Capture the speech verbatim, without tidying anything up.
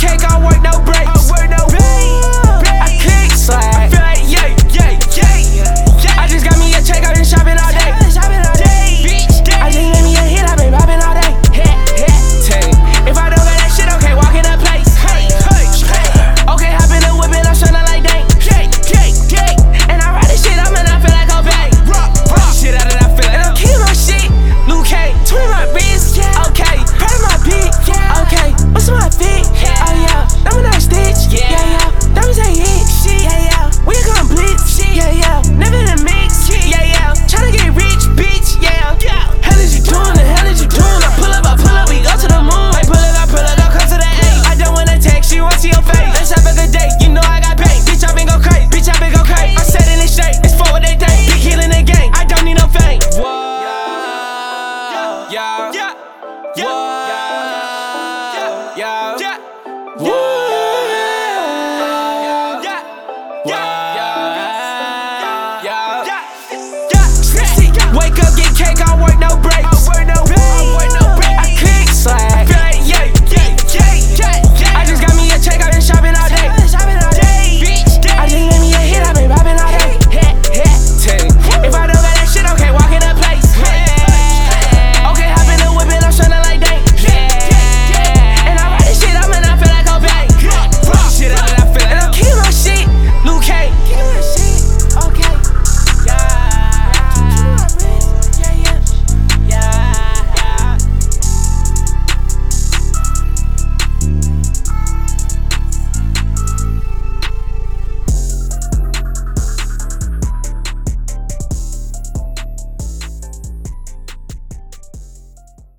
cake, I work no breaks. I kick slide. I feel like yeah, yeah, yeah. I just got me a check, I been shopping all day. Bitch, I just made me a hit, I been popping all day. If I don't got that shit, okay, walk in the place. Okay, hop in the whip and I'm shining like dang. And I ride this shit up and I feel like Cobain. Rock shit out and I feel like. And I'm keeping my shit. Luke K, twin my wrist. Okay, part my beat. Okay, what's my fit? Oh yeah, diamond on stitch. Yeah, yeah, diamonds ain't hit. Yeah, yeah, we gon' blitz. Yeah, yeah, never in the mix. Yeah, yeah, tryna get rich, bitch. Yeah, hell is you doing? The hell is you doing? I pull up, I pull up, we go to the moon. I pull it, I pull it, I come to the A. I don't wanna text, you want to your face. Let's have a good day, you know I got pain. Bitch, I been go crazy, bitch, I been go crazy. I'm setting it straight, it's for what they think. Big killing the game, I don't need no fame. Whoa, yeah, yeah, yeah, yeah, yeah, yeah.